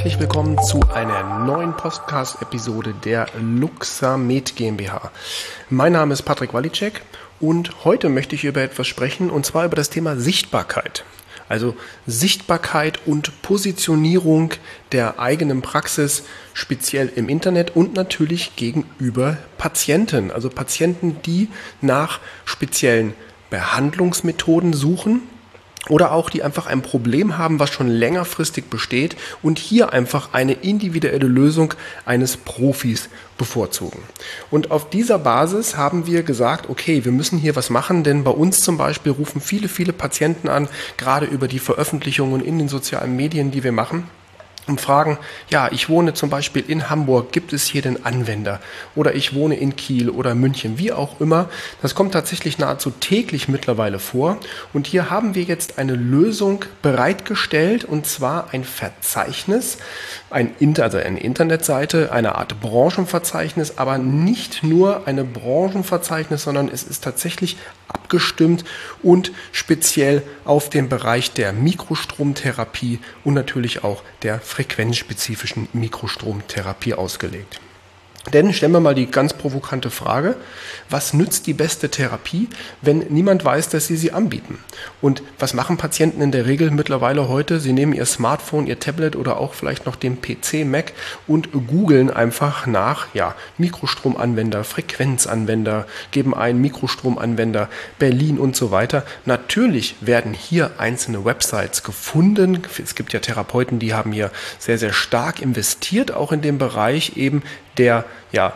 herzlich willkommen zu einer neuen Podcast-Episode der Luxamed GmbH. Mein Name ist Patrick Walicek und heute möchte ich über etwas sprechen, und zwar über das Thema Sichtbarkeit. Also Sichtbarkeit und Positionierung der eigenen Praxis, speziell im Internet und natürlich gegenüber Patienten. Also Patienten, die nach speziellen Behandlungsmethoden suchen oder auch die einfach ein Problem haben, was schon längerfristig besteht und hier einfach eine individuelle Lösung eines Profis bevorzugen. Und auf dieser Basis haben wir gesagt, okay, wir müssen hier was machen, denn bei uns zum Beispiel rufen viele Patienten an, gerade über die Veröffentlichungen in den sozialen Medien, die wir machen, und fragen, ja, ich wohne zum Beispiel in Hamburg, gibt es hier den Anwender? Oder ich wohne in Kiel oder München, wie auch immer. Das kommt tatsächlich nahezu täglich mittlerweile vor. Und hier haben wir jetzt eine Lösung bereitgestellt, und zwar ein Verzeichnis, eine Internetseite, eine Art Branchenverzeichnis, aber nicht nur ein Branchenverzeichnis, sondern es ist tatsächlich abgestimmt und speziell auf den Bereich der Mikrostromtherapie und natürlich auch der frequenzspezifischen Mikrostromtherapie ausgelegt. Denn stellen wir mal die ganz provokante Frage, was nützt die beste Therapie, wenn niemand weiß, dass sie anbieten? Und was machen Patienten in der Regel mittlerweile heute? Sie nehmen ihr Smartphone, ihr Tablet oder auch vielleicht noch den PC, Mac und googeln einfach nach Mikrostromanwender, Frequenzanwender, geben ein Mikrostromanwender, Berlin und so weiter. Natürlich werden hier einzelne Websites gefunden. Es gibt ja Therapeuten, die haben hier sehr stark investiert, auch in dem Bereich eben der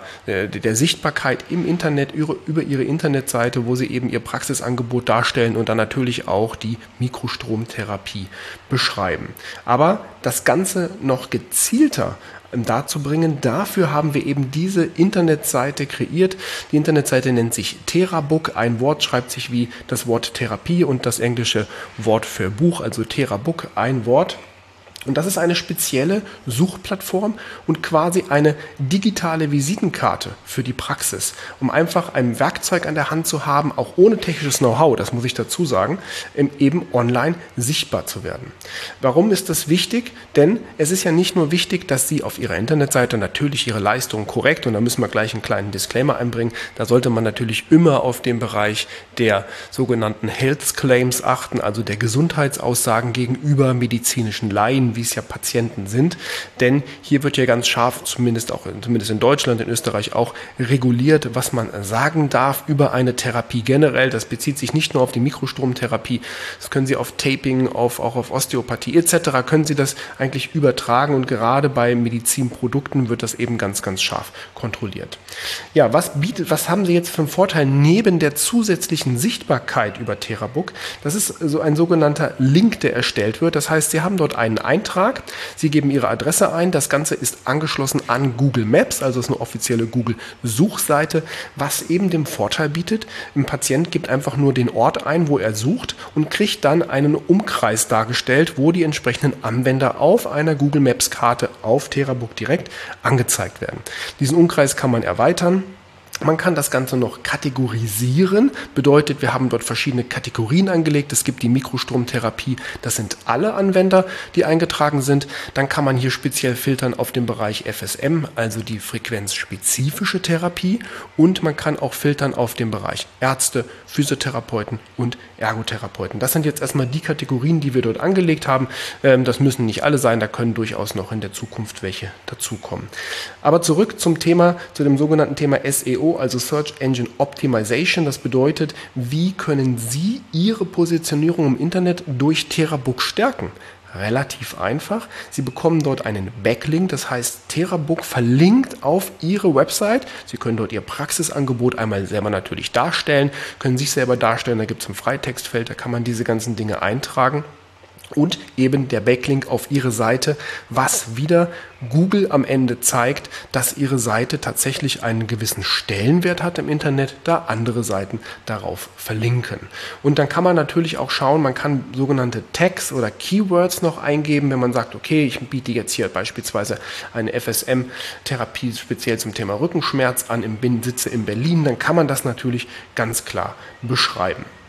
Sichtbarkeit im Internet über ihre Internetseite, wo sie eben ihr Praxisangebot darstellen und dann natürlich auch die Mikrostromtherapie beschreiben. Aber das Ganze noch gezielter dazu bringen, dafür haben wir eben diese Internetseite kreiert. Die Internetseite nennt sich Therabook. Ein Wort schreibt sich wie das Wort Therapie und das englische Wort für Buch, also Therabook, ein Wort. Und das ist eine spezielle Suchplattform und quasi eine digitale Visitenkarte für die Praxis, um einfach ein Werkzeug an der Hand zu haben, auch ohne technisches Know-how, das muss ich dazu sagen, eben online sichtbar zu werden. Warum ist das wichtig? Denn es ist ja nicht nur wichtig, dass Sie auf Ihrer Internetseite natürlich Ihre Leistungen korrekt, und da müssen wir gleich einen kleinen Disclaimer einbringen, da sollte man natürlich immer auf den Bereich der sogenannten Health Claims achten, also der Gesundheitsaussagen gegenüber medizinischen Laien, wie es ja Patienten sind, denn hier wird ja ganz scharf, zumindest in Deutschland, in Österreich auch, reguliert, was man sagen darf über eine Therapie generell. Das bezieht sich nicht nur auf die Mikrostromtherapie, das können Sie auf Taping, auch auf Osteopathie etc. können Sie das eigentlich übertragen, und gerade bei Medizinprodukten wird das eben ganz scharf kontrolliert. Ja, was haben Sie jetzt für einen Vorteil neben der zusätzlichen Sichtbarkeit über Therabook? Das ist so ein sogenannter Link, der erstellt wird. Das heißt, Sie haben dort einen Eintrag, Sie geben Ihre Adresse ein, das Ganze ist angeschlossen an Google Maps, also ist eine offizielle Google-Suchseite, was eben den Vorteil bietet, ein Patient gibt einfach nur den Ort ein, wo er sucht, und kriegt dann einen Umkreis dargestellt, wo die entsprechenden Anwender auf einer Google Maps-Karte auf Therabook direkt angezeigt werden. Diesen Umkreis kann man erweitern. Man kann das Ganze noch kategorisieren, bedeutet, wir haben dort verschiedene Kategorien angelegt. Es gibt die Mikrostromtherapie, das sind alle Anwender, die eingetragen sind. Dann kann man hier speziell filtern auf den Bereich FSM, also die frequenzspezifische Therapie, und man kann auch filtern auf den Bereich Ärzte, Physiotherapeuten und Ergotherapeuten. Das sind jetzt erstmal die Kategorien, die wir dort angelegt haben. Das müssen nicht alle sein, da können durchaus noch in der Zukunft welche dazukommen. Aber zurück zu dem sogenannten Thema SEO, also Search Engine Optimization. Das bedeutet, wie können Sie Ihre Positionierung im Internet durch Therabook stärken? Relativ einfach. Sie bekommen dort einen Backlink, das heißt, Therabook verlinkt auf Ihre Website. Sie können dort Ihr Praxisangebot einmal selber natürlich darstellen, können sich selber darstellen, da gibt es ein Freitextfeld, da kann man diese ganzen Dinge eintragen. Und eben der Backlink auf Ihre Seite, was wieder Google am Ende zeigt, dass Ihre Seite tatsächlich einen gewissen Stellenwert hat im Internet, da andere Seiten darauf verlinken. Und dann kann man natürlich auch schauen, man kann sogenannte Tags oder Keywords noch eingeben, wenn man sagt, okay, ich biete jetzt hier beispielsweise eine FSM-Therapie speziell zum Thema Rückenschmerz an, sitze in Berlin, dann kann man das natürlich ganz klar beschreiben.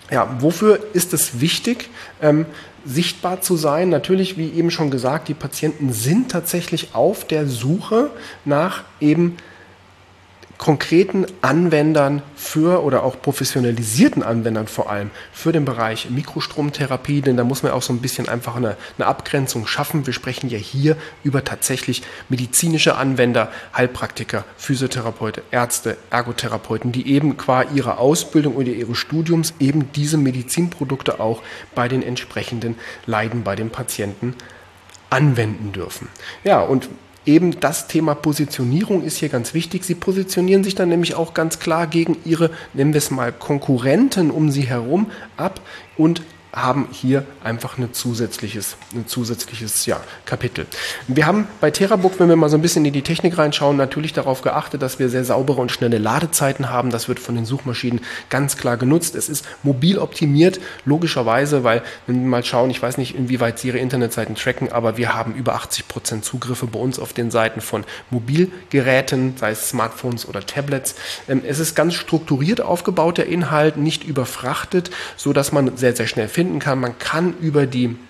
Ja, wofür ist es wichtig, sichtbar zu sein? Natürlich, wie eben schon gesagt, die Patienten sind tatsächlich auf der Suche nach eben konkreten Anwendern oder auch professionalisierten Anwendern vor allem für den Bereich Mikrostromtherapie, denn da muss man auch so ein bisschen einfach eine Abgrenzung schaffen. Wir sprechen ja hier über tatsächlich medizinische Anwender, Heilpraktiker, Physiotherapeuten, Ärzte, Ergotherapeuten, die eben qua ihrer Ausbildung oder ihres Studiums eben diese Medizinprodukte auch bei den entsprechenden Leiden bei den Patienten anwenden dürfen. Ja, und eben das Thema Positionierung ist hier ganz wichtig. Sie positionieren sich dann nämlich auch ganz klar gegen ihre, nennen wir es mal, Konkurrenten um sie herum ab und haben hier einfach ein zusätzliches Kapitel. Wir haben bei Therabook, wenn wir mal so ein bisschen in die Technik reinschauen, natürlich darauf geachtet, dass wir sehr saubere und schnelle Ladezeiten haben. Das wird von den Suchmaschinen ganz klar genutzt. Es ist mobil optimiert, logischerweise, weil, wenn wir mal schauen, ich weiß nicht, inwieweit Sie Ihre Internetseiten tracken, aber wir haben über 80% Zugriffe bei uns auf den Seiten von Mobilgeräten, sei es Smartphones oder Tablets. Es ist ganz strukturiert aufgebaut, der Inhalt, nicht überfrachtet, so dass man sehr, sehr schnell finden kann. Man kann über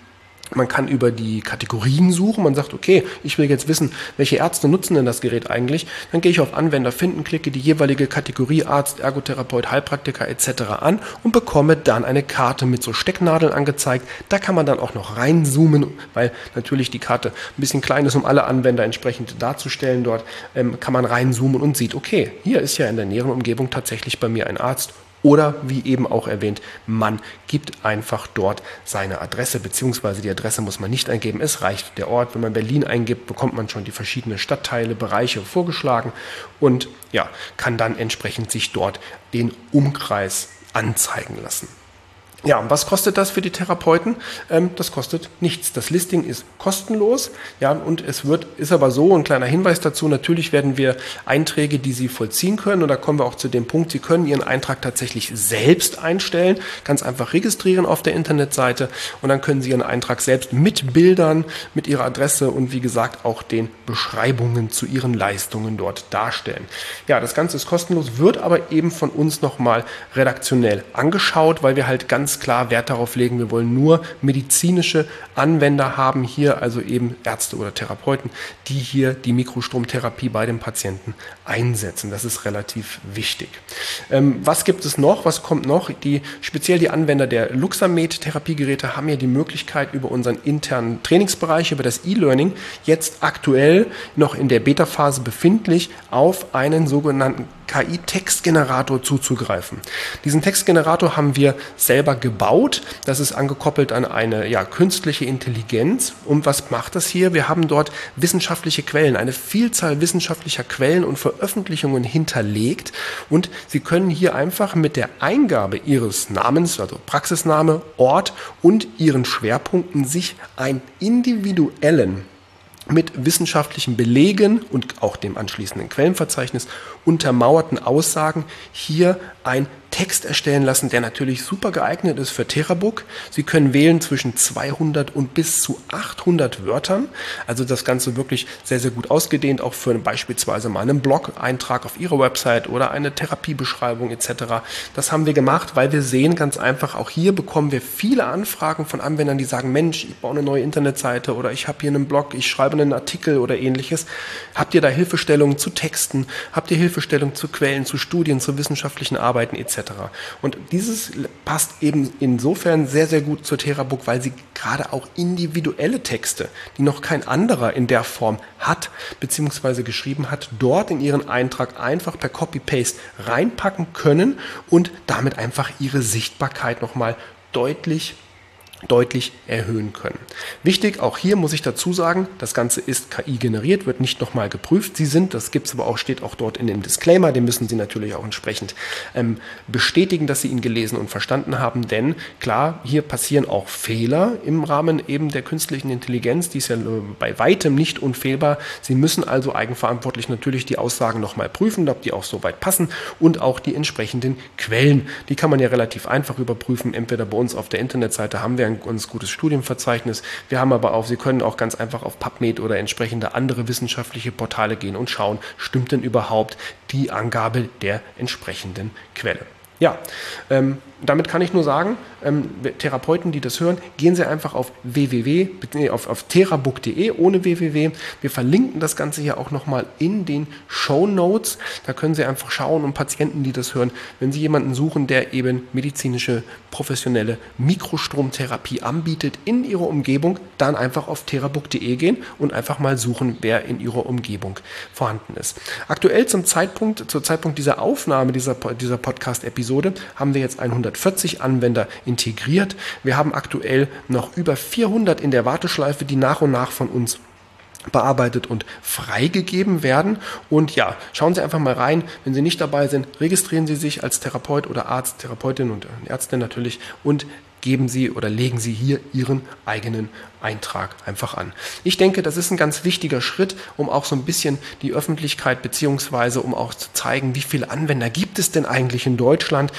die Kategorien suchen. Man sagt, okay, ich will jetzt wissen, welche Ärzte nutzen denn das Gerät eigentlich. Dann gehe ich auf Anwender finden, klicke die jeweilige Kategorie Arzt, Ergotherapeut, Heilpraktiker etc. an und bekomme dann eine Karte mit so Stecknadeln angezeigt. Da kann man dann auch noch reinzoomen, weil natürlich die Karte ein bisschen klein ist, um alle Anwender entsprechend darzustellen. Dort kann man reinzoomen und sieht, okay, hier ist ja in der näheren Umgebung tatsächlich bei mir ein Arzt. Oder, wie eben auch erwähnt, man gibt einfach dort seine Adresse, beziehungsweise die Adresse muss man nicht eingeben, es reicht der Ort. Wenn man Berlin eingibt, bekommt man schon die verschiedenen Stadtteile, Bereiche vorgeschlagen und ja, kann dann entsprechend sich dort den Umkreis anzeigen lassen. Ja, und was kostet das für die Therapeuten? Das kostet nichts. Das Listing ist kostenlos. Ja, und ist aber so, ein kleiner Hinweis dazu, natürlich werden wir Einträge, die Sie vollziehen können, und da kommen wir auch zu dem Punkt, Sie können Ihren Eintrag tatsächlich selbst einstellen, ganz einfach registrieren auf der Internetseite und dann können Sie Ihren Eintrag selbst mit Bildern, mit Ihrer Adresse und wie gesagt auch den Beschreibungen zu Ihren Leistungen dort darstellen. Ja, das Ganze ist kostenlos, wird aber eben von uns nochmal redaktionell angeschaut, weil wir halt ganz klar Wert darauf legen, wir wollen nur medizinische Anwender haben hier, also eben Ärzte oder Therapeuten, die hier die Mikrostromtherapie bei den Patienten einsetzen. Das ist relativ wichtig. Was gibt es noch? Was kommt noch? Speziell die Anwender der Luxamed-Therapiegeräte haben ja die Möglichkeit, über unseren internen Trainingsbereich, über das E-Learning, jetzt aktuell noch in der Beta-Phase befindlich, auf einen sogenannten KI-Textgenerator zuzugreifen. Diesen Textgenerator haben wir selber gebaut. Das ist angekoppelt an eine künstliche Intelligenz. Und was macht das hier? Wir haben dort wissenschaftliche Quellen, eine Vielzahl wissenschaftlicher Quellen und Veröffentlichungen hinterlegt. Und Sie können hier einfach mit der Eingabe Ihres Namens, also Praxisname, Ort und Ihren Schwerpunkten sich einen individuellen, mit wissenschaftlichen Belegen und auch dem anschließenden Quellenverzeichnis untermauerten Aussagen hier ein Text erstellen lassen, der natürlich super geeignet ist für Therabook. Sie können wählen zwischen 200 und bis zu 800 Wörtern. Also das Ganze wirklich sehr, sehr gut ausgedehnt, auch für beispielsweise mal einen Blog-Eintrag auf Ihrer Website oder eine Therapiebeschreibung etc. Das haben wir gemacht, weil wir sehen ganz einfach, auch hier bekommen wir viele Anfragen von Anwendern, die sagen, Mensch, ich baue eine neue Internetseite oder ich habe hier einen Blog, ich schreibe einen Artikel oder ähnliches. Habt ihr da Hilfestellungen zu Texten? Habt ihr Hilfestellungen zu Quellen, zu Studien, zu wissenschaftlichen Arbeiten etc.? Und dieses passt eben insofern sehr, sehr gut zur Therabook, weil sie gerade auch individuelle Texte, die noch kein anderer in der Form hat, beziehungsweise geschrieben hat, dort in ihren Eintrag einfach per Copy-Paste reinpacken können und damit einfach ihre Sichtbarkeit nochmal deutlich erhöhen können. Wichtig, auch hier muss ich dazu sagen, das Ganze ist KI generiert, wird nicht nochmal geprüft. Das gibt's aber auch, steht auch dort in dem Disclaimer, den müssen Sie natürlich auch entsprechend bestätigen, dass Sie ihn gelesen und verstanden haben, denn klar, hier passieren auch Fehler im Rahmen eben der künstlichen Intelligenz, die ist ja bei weitem nicht unfehlbar. Sie müssen also eigenverantwortlich natürlich die Aussagen nochmal prüfen, ob die auch so weit passen und auch die entsprechenden Quellen. Die kann man ja relativ einfach überprüfen, entweder bei uns auf der Internetseite haben wir ein ganz gutes Studienverzeichnis. Wir haben aber auch, Sie können auch ganz einfach auf PubMed oder entsprechende andere wissenschaftliche Portale gehen und schauen, stimmt denn überhaupt die Angabe der entsprechenden Quelle. Ja, damit kann ich nur sagen, Therapeuten, die das hören, gehen Sie einfach auf auf therabook.de ohne www. Wir verlinken das Ganze hier auch nochmal in den Shownotes. Da können Sie einfach schauen und Patienten, die das hören, wenn Sie jemanden suchen, der eben medizinische, professionelle Mikrostromtherapie anbietet in Ihrer Umgebung, dann einfach auf therabook.de gehen und einfach mal suchen, wer in Ihrer Umgebung vorhanden ist. Aktuell zur Zeitpunkt dieser Aufnahme dieser Podcast-Episode haben wir jetzt 140 Anwender integriert. Wir haben aktuell noch über 400 in der Warteschleife, die nach und nach von uns bearbeitet und freigegeben werden. Und ja, schauen Sie einfach mal rein. Wenn Sie nicht dabei sind, registrieren Sie sich als Therapeut oder Arzt, Therapeutin und Ärztin natürlich und geben Sie oder legen Sie hier Ihren eigenen Eintrag einfach an. Ich denke, das ist ein ganz wichtiger Schritt, um auch so ein bisschen die Öffentlichkeit beziehungsweise um auch zu zeigen, wie viele Anwender gibt es denn eigentlich in Deutschland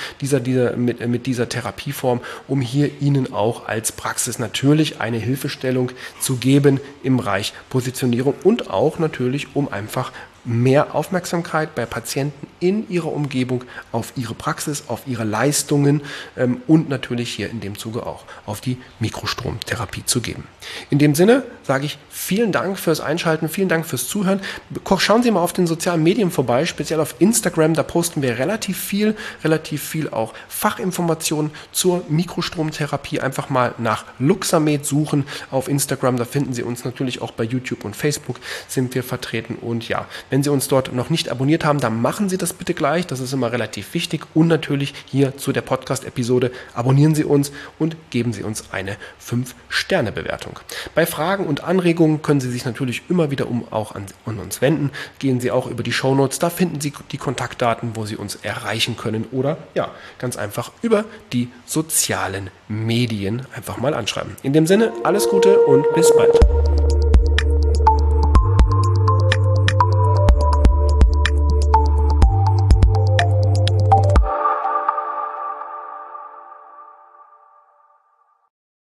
mit dieser Therapieform, um hier Ihnen auch als Praxis natürlich eine Hilfestellung zu geben im Bereich Positionierung und auch natürlich, um einfach mehr Aufmerksamkeit bei Patienten in ihrer Umgebung auf ihre Praxis, auf ihre Leistungen und natürlich hier in dem Zuge auch auf die Mikrostromtherapie zu geben. In dem Sinne sage ich vielen Dank fürs Einschalten, vielen Dank fürs Zuhören. Schauen Sie mal auf den sozialen Medien vorbei, speziell auf Instagram, da posten wir relativ viel auch Fachinformationen zur Mikrostromtherapie. Einfach mal nach Luxamed suchen auf Instagram, da finden Sie uns natürlich auch bei YouTube und Facebook sind wir vertreten und ja, wenn Sie uns dort noch nicht abonniert haben, dann machen Sie das bitte gleich. Das ist immer relativ wichtig. Und natürlich hier zu der Podcast-Episode abonnieren Sie uns und geben Sie uns eine 5-Sterne-Bewertung. Bei Fragen und Anregungen können Sie sich natürlich immer wieder auch an uns wenden. Gehen Sie auch über die Shownotes. Da finden Sie die Kontaktdaten, wo Sie uns erreichen können. Oder ja, ganz einfach über die sozialen Medien einfach mal anschreiben. In dem Sinne, alles Gute und bis bald.